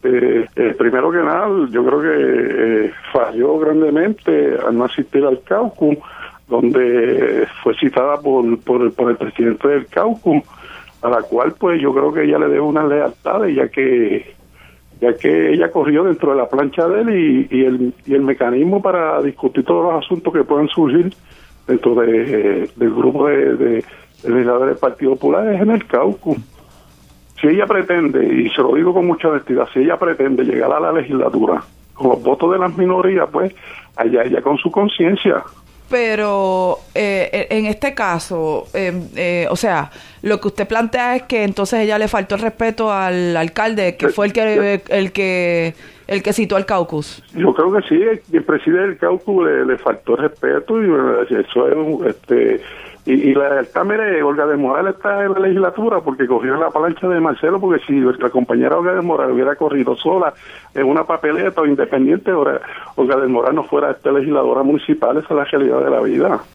Primero que nada, yo creo que falló grandemente al no asistir al caucus, donde fue citada por el presidente del caucus, a la cual pues yo creo que ella le debe unas lealtades, ya que ella corrió dentro de la plancha de él y el mecanismo para discutir todos los asuntos que puedan surgir dentro del grupo de legisladores del Partido Popular es en el caucus. Si ella pretende, y se lo digo con mucha honestidad, si ella pretende llegar a la legislatura con los votos de las minorías, pues allá ella con su conciencia. Pero en este caso, o sea, lo que usted plantea es que entonces ella le faltó el respeto al alcalde, que fue el que citó al caucus. Yo creo que sí, el presidente del caucus le faltó el respeto y eso es y la lealtad, mire, Olga de Moral está en la legislatura porque cogió la plancha de Marcelo, porque si nuestra compañera Olga de Moral hubiera corrido sola en una papeleta o independiente, Olga de Moral no fuera legisladora municipal. Esa es la realidad de la vida.